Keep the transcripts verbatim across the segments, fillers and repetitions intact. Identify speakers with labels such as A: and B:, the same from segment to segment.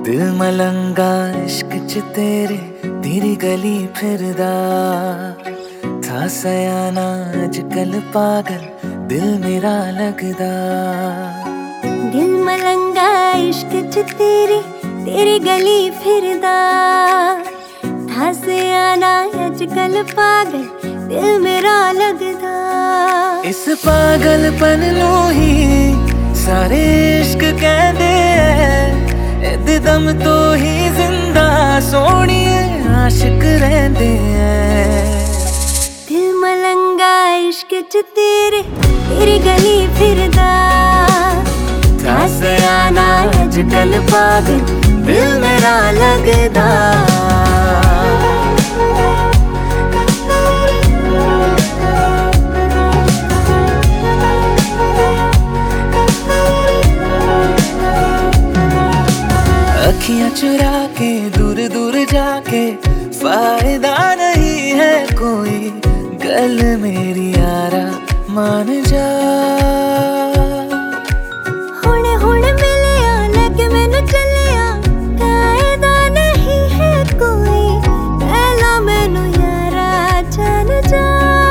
A: दिल मलंगा इश्क च तेरे तेरी गली फिरदा था सयाना अजकल पागल दिल मेरा लगदा।
B: दिल मलंगा इश्क च तेरे तेरी गली फिरदा था सयाना अजकल पागल दिल मेरा लगदा।
A: इस पागलपन नू ही सारे इश्क कहंदे ऐ दम तो ही जिंदा सोहणिए आशिक रहंदे ऐ।
B: दिल मलंगा इश्क च तेरे तेरी गली फिरदा था सयाना अजकल पागल दिल मेरा लगदा।
A: अखियां चुरा के दूर दूर जाके फायदा नहीं है कोई गल मेरी यारा मान जा।
B: हुणे हुणे मिलिया लगे मैनू चलिया कायदा नहीं है कोई पहला मैनू यारा जान जा।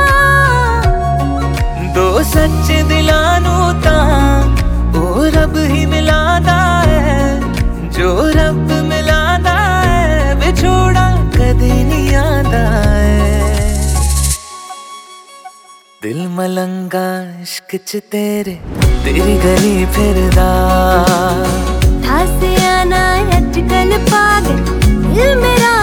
A: दो सच्चे दिलां नू तां ओ रब ही मिलादा है जो रब मिलादा है विछोड़ा कदे नहीं आंदा है। दिल मलंगा इश्क च तेरे तेरी गली फिरदा
B: था सयाना अजकल पागल दिल मेरा